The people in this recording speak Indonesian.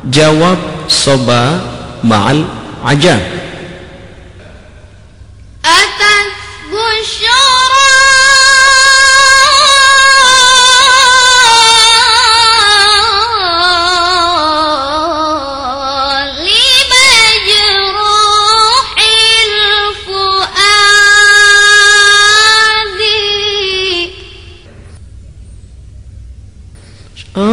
Jawab soba ma'al ajab. أتت بشرى لمجروح الفؤاد.